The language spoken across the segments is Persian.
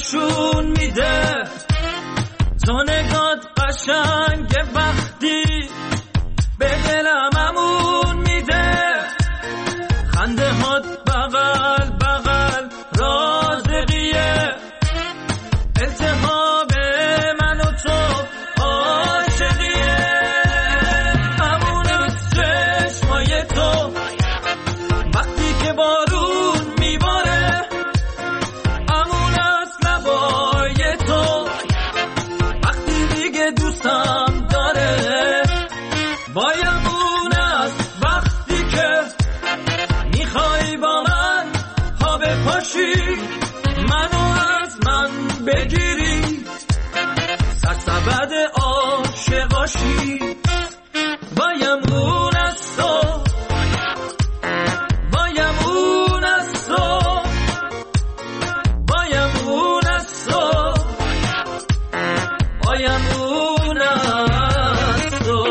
نشون میده، تو نگات قشنگه وقتی به دلم امون میده، خنده هات بغل بغل رازقیه، التهاب من و تو عاشقیه، امون از چشمای تو وقتی که بارون میباره، امون از لبای تو وقتی دیگه دوستم داره، وای امون از وقتی که میخوای با من ها بپاشی، منو از من بگیری، سرسبد عاشقاشی، وای امون از تو، وای امون از تو، وای امون از تو، وای امون از تو.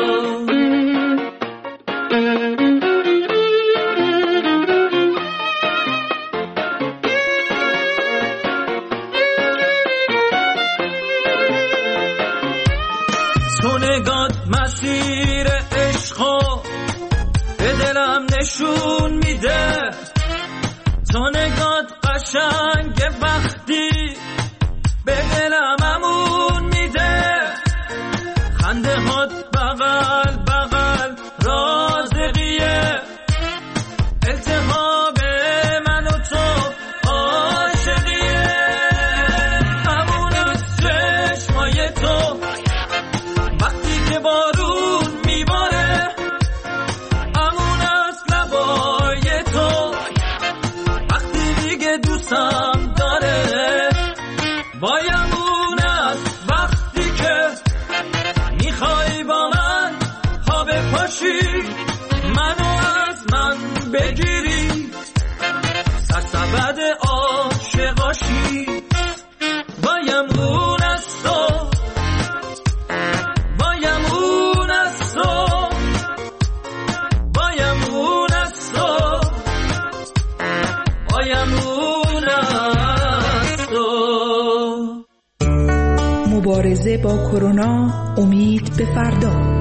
تو نگات مسیر عشقو به دلم نشون میده، تو نگات قشنگه وقتی به دلم امون میده، خنده هات بغل بغل رازقیه، التهاب من و تو عاشقیه، امون از چشمای تو وقتی که بارون میباره، امون از لبای تو وقتی دیگه دوستم داره، وای امون از وقتی که میخوای با من ها بپاشی، منو از من بگیری، سرسبد عاشقاشی، وای امون از تو، وای امون از تو، وای امون از تو، وای امون از تو. مبارزه با کرونا، امید به فردا.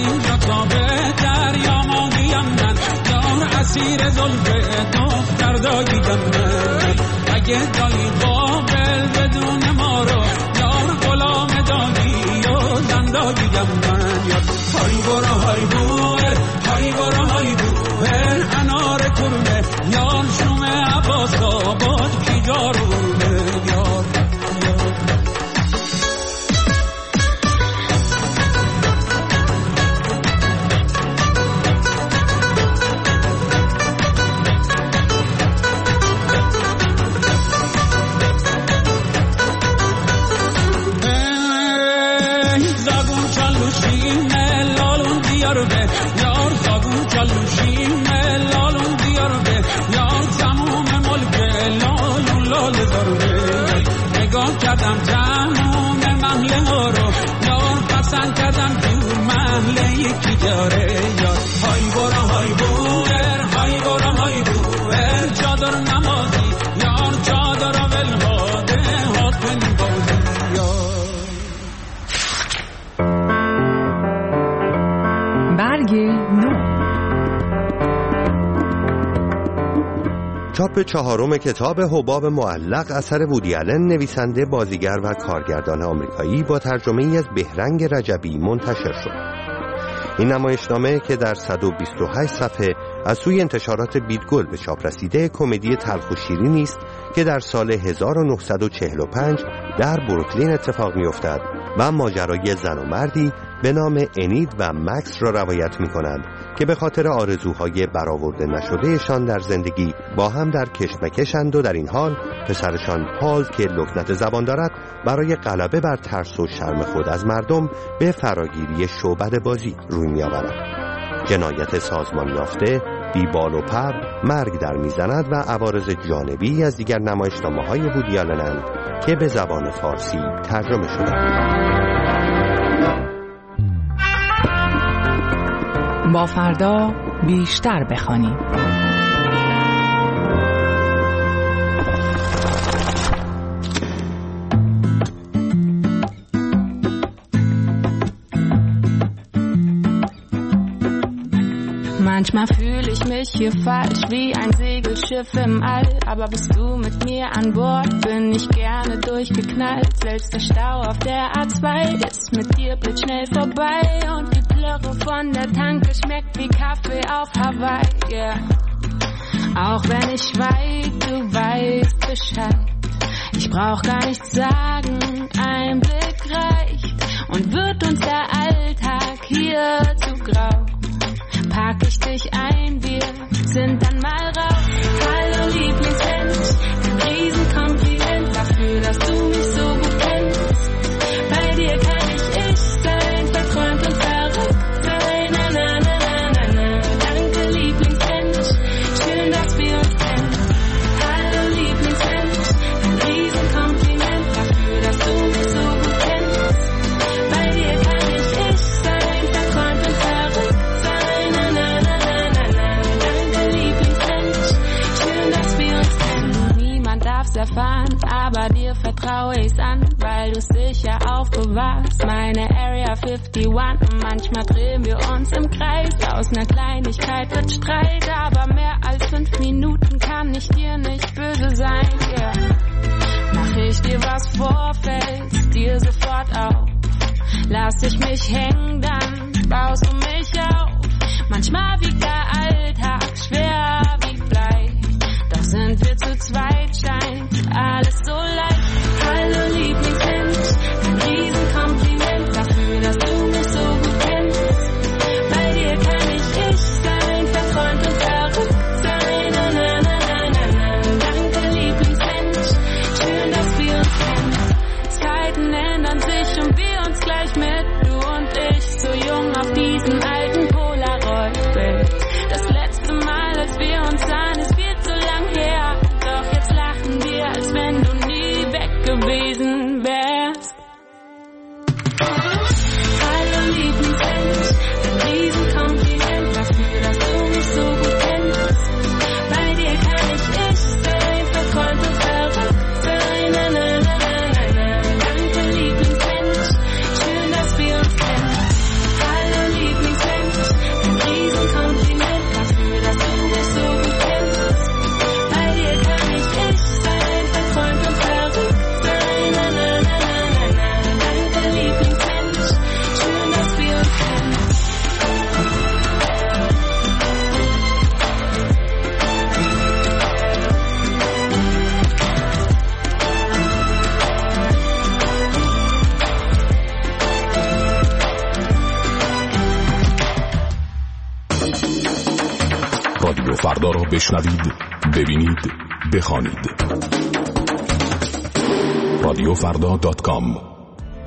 اینجا تا به دریا ماهیم من، یار اسیر زلف دختر داییم من. اگه دایی قابل بدون ما رو، یار غلام دایی و زن داییم من. یار های برو های بوه، های برو های بوه، انار کرمه یار شوم عباس آباد کی جارونه. یار یار زاگون چلوشیم لالون دیار به، یار تموم ملک لالون لال داره. نگاه کردم تموم محله ها رو، یار پسند کردم تو محله یکی داره. یار های برا های بویر، های برا های بویر، چادر نمازی یار چادر ولهاده هات کنی بازی. برگ نو. چاپ چهارم کتاب حباب معلق اثر وودی آلن، نویسنده، بازیگر و کارگردان آمریکایی، با ترجمه‌ای از بهرنگ رجبی منتشر شد. این نمایشنامه که در 128 صفحه از سوی انتشارات بیدگل به چاپ رسیده، کمدی تلخ و شیرینی است که در سال 1945 در بروکلین اتفاق می‌افتد و ماجرای زن و مردی به نام انید و مکس را روایت می‌کند که به خاطر آرزوهای برآورده نشدهشان در زندگی با هم در کشمکشند و در این حال پسرشان پال که لکنت زبان دارد برای غلبه بر ترس و شرم خود از مردم به فراگیری شعبده بازی روی می‌آورد. جنایت سازمان یافته، بی بال و پر، مرگ در میزند و عوارض جانبی از دیگر نمایشنامه‌های وودی آلن که به زبان فارسی ترجمه شده. با فردا بیشتر بخوانیم. Manchmal fühle ich mich hier falsch wie ein Segelschiff im All, aber bist du mit mir an Bord, bin ich gerne durchgeknallt. Selbst der Stau auf der A2 ist mit dir blitzschnell vorbei und die Plörre von der Tanke schmeckt wie Kaffee auf Hawaii, yeah. Auch wenn ich schweig, du weißt Bescheid. Ich brauch gar nichts sagen, ein Blick reicht und wird uns der Alltag hier zu grau. Pack ich dich ein, wir sind dann mal raus. Hallo Lieblingsmensch, ein Riesenkompliment dafür, dass du mich so gut kennst. Bei dir kann ich sein, verträumt und verrückt sein. Na na na na na na. Danke Lieblingsmensch, schön, dass wir uns kennen. Hallo Lieblingsmensch, ein Riesenkompliment dafür, dass du mich so gut kennst. Bei dir kann ich sein, verträumt und verrückt. Erfahren, aber dir vertraue ich's an, weil du's sicher aufbewahrst. Meine Area 51, manchmal drehen wir uns im Kreis. Aus ner Kleinigkeit wird Streit, aber mehr als 5 Minuten kann ich dir nicht böse sein, yeah. Mach ich dir was vor, fällst dir sofort auf. Lass ich mich hängen, dann baust du mich auf. Manchmal wiegt der Alltag schwer wie Blei, doch sind wir zu zweit, scheint alles so leicht. Hallo Lieblingsmensch, ein Riesenkompliment dafür, dass du mich so gut kennst. Bei dir kann ich sein, verträumt und verrückt sein. Na na na na na na. Danke Lieblingsmensch, schön, dass wir uns kennen. Zeiten ändern sich und wir uns gleich mit, du und ich, so jung auf diesem alten Polaroid-Bild. Das letzte Mal, als wir uns sahen, ist viel zu lang her. Doch jetzt lachen wir, als wenn du nie weg gewesen wärst. Hallo Lieblingsmensch, ein Riesenkompliment dafür, dass du mich so gut kennst. Bei dir kann ich sein, verträumt und verrückt sein. Na na na na na na. Danke Lieblingsmensch, schön, dass wir uns kennen. Hallo Lieblingsmensch. رادیو فردا را بشنوید، ببینید، بخوانید. radiofrda.com.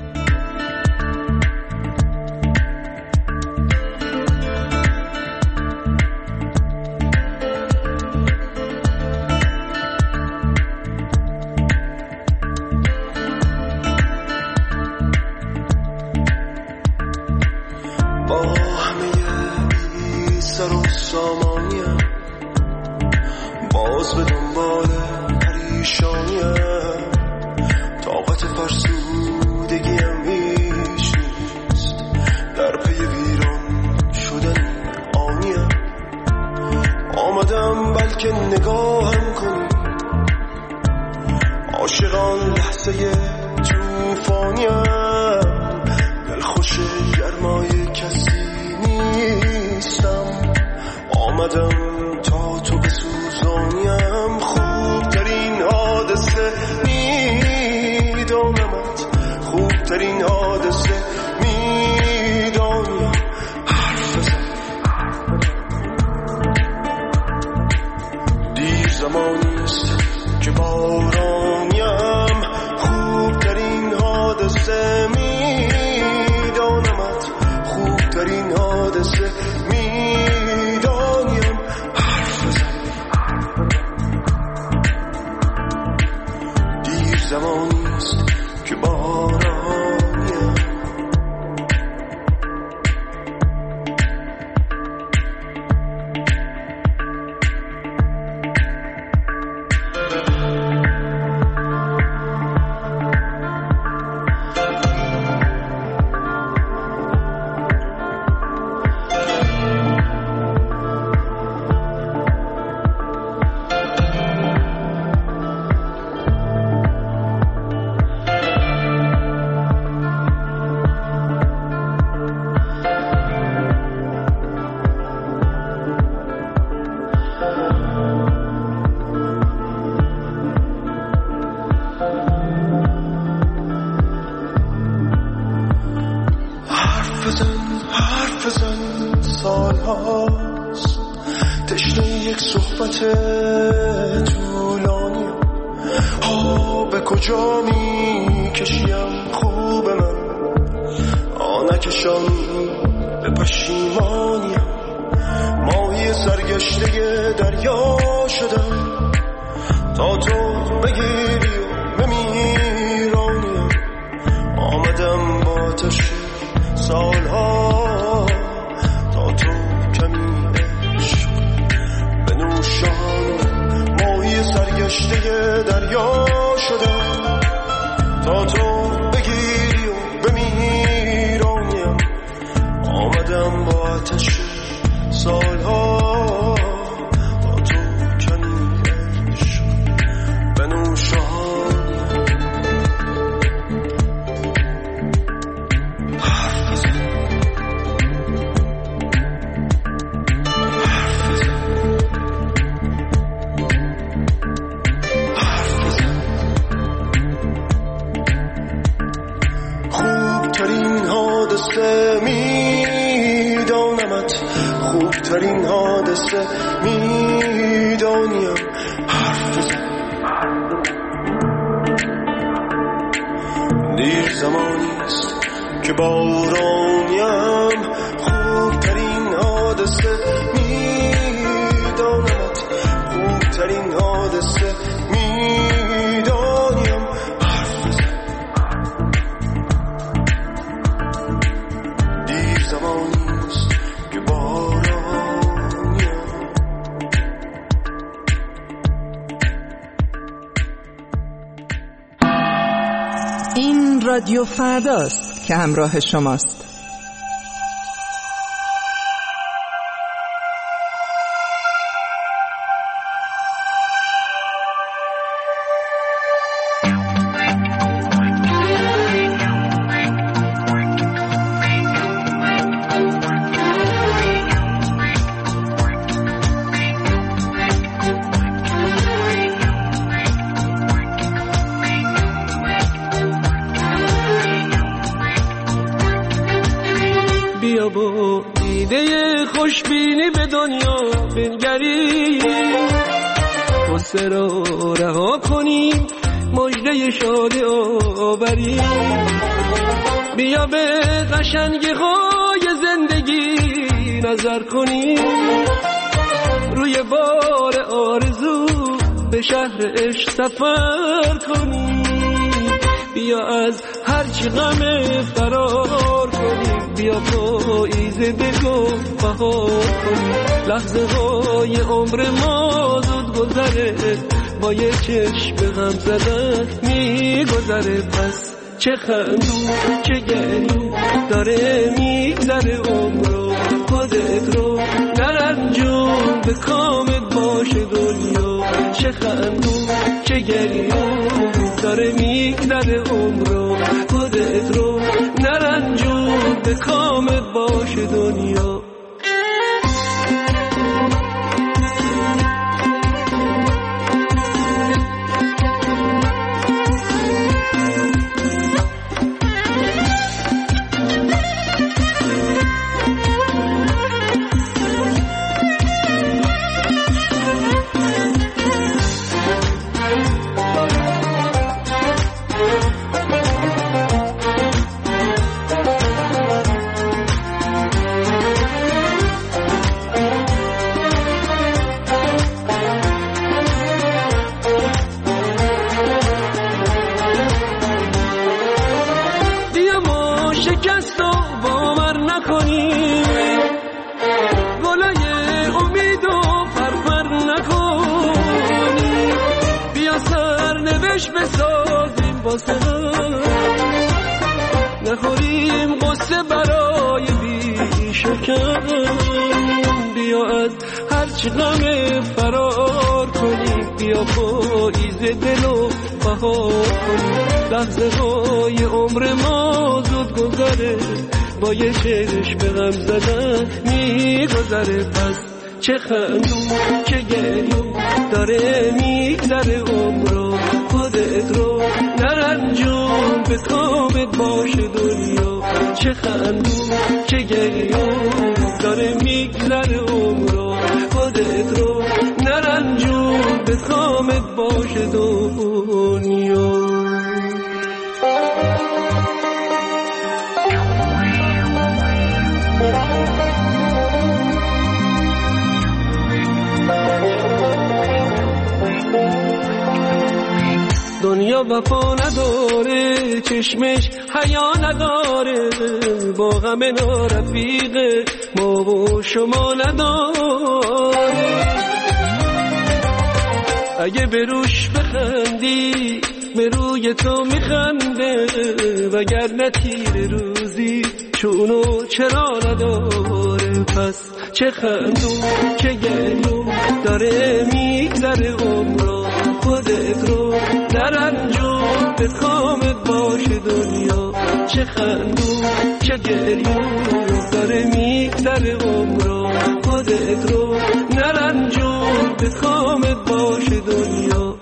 این رادیو فرداست که همراه شماست. بیا با دیده خوشبینی به دنیا بنگری، غصه را رها کنیم مژده شادی آوریم. بیا به قشنگی های زندگی نظر کنیم، روی بار آرزو به شهر عشق سفر کنیم. بیا از هرچی غم فرار کنیم، بیا پاییزه بگو بهار کنیم. لحظه های عمر ما زود گذره، با یه چشم غم زدن میگذره. پس چه خندون چه گریون داره میگذره عمرو، خودت رو نرنجون به کامت باشه دنیا. چه خندون چه گریون داره میگذره عمرو، خودت رو نرنجون به کامت باشه دنیا. بسازیم واسه نخوریم قصه برای بیشکن. بیا از هرچی غم فرار کنیم، بیا پاییز دل و بهار کنیم. لحظه های عمر ما زود گذره، با یه چشم غم زدن میگذره. پس چه خندون چه گریون داره میگذره عمرو، خودت رو نرنجون به کامت باشه دنیا. چه خندون چه گریون داره میگذره عمرو، خودت رو نرنجون به کامت باشه دنیا. دنیا وفا نداره، چشمش حیا نداره، با غم نارفیقه ما و شما نداره. اگه به روش بخندی به روی تو میخنده، وگرنه تیر روزی چونو چرا نداره. پس چه خندون چه گریون داره میگذره عمرو، خودت رو نرنجون به کامت باشه دنیا. چه خندون چه گریون داره میگذره عمرو، خودت رو نرنجون به کامت باشه دنیا.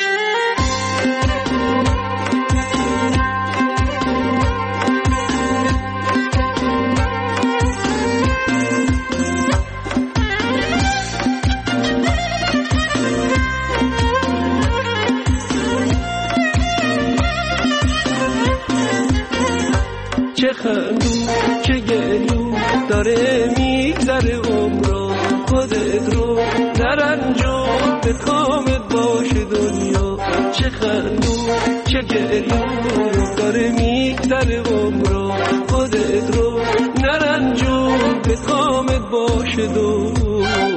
چه خندون چه گریون داره میگذره عمرو، خودت رو نرنجون به کامت باشه دنیا. چه خندون چه گریون داره میگذره عمرو، خودت رو نرنجون به کامت باشه دنیا.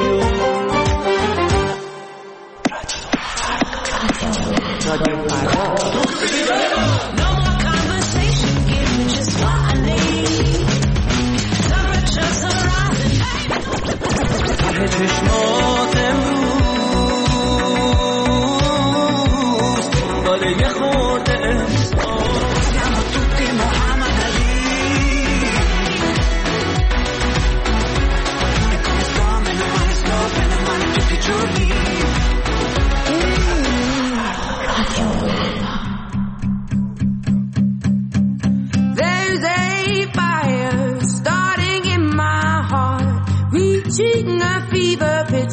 چشمات امروز داره یه خورده احسان توی محمد علی There's a fire starting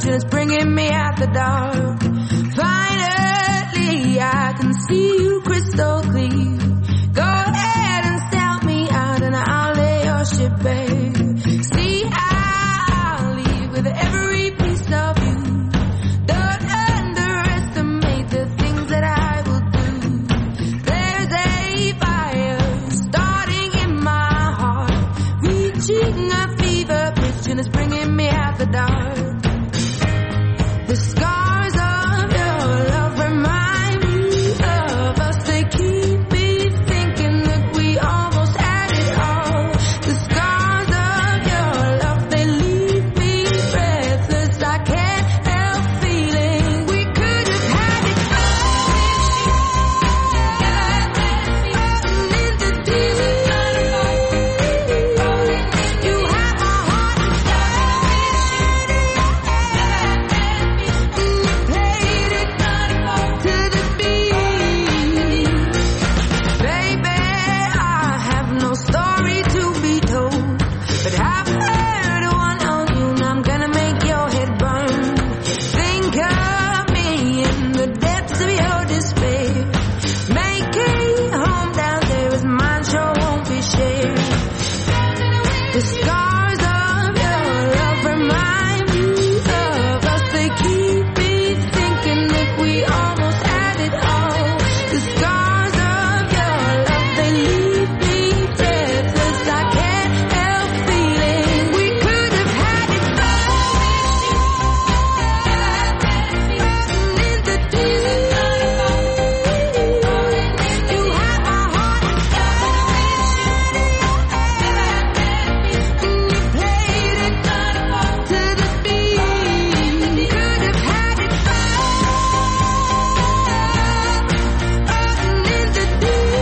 vision is bringing me out the dark. Finally, I can see you crystal clear. Go ahead and sell me out and I'll lay your ship bare. See, I'll leave with every piece of you. Don't underestimate the things that I will do. There's a fire starting in my heart, reaching a fever pitch and it's bringing me out the dark. The scars of your love remind me of us. They keep me thinking that we almost had it all. The scars of your love, they leave me breathless. I can't help feeling we could have had it all. In the deep, you have my heart and played it to the beat. Baby, I have no story to be told, but I've heard one on you and I'm gonna make your head burn. Think of me in the depths of your despair. Make a home down there as mine sure won't be shared. The scars of your love remind me of us. They keep me thinking that we almost had it all. The scars of your love, they leave me breathless. I can't help feeling we could have had it all. In the deep, you have my heart and played it to the beat. Could have had it all. In the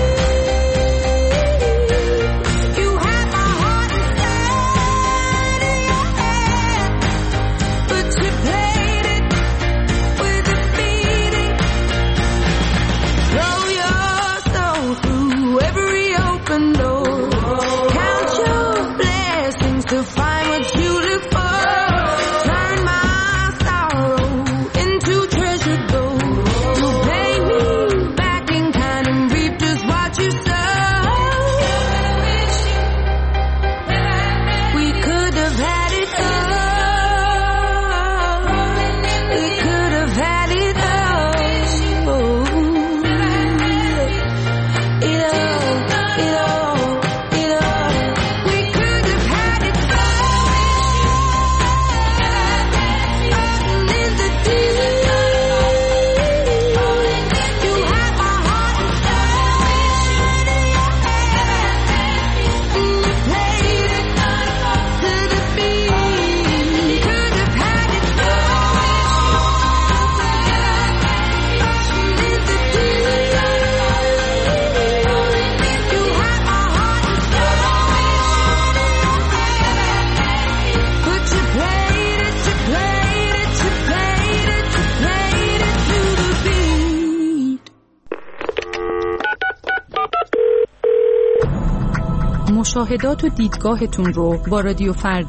deep, you have my heart inside of your head, but you played it with a beating. Throw your soul through every open door. Count your blessings to find what you look for. Turn my sorrow into treasured gold. You pay me back in kind and reap just what you sow. We could have had it all. We could have had it all. It all, it all, it all. We could have had it all. In the deep, you have my heart inside of your head. Played it to the beat. Could have had it all. In the deep, you have my heart inside. But you played it, you played it, you played it, you played it to the beat. مشاهدات و دیدگاهتون رو با رادیو فردا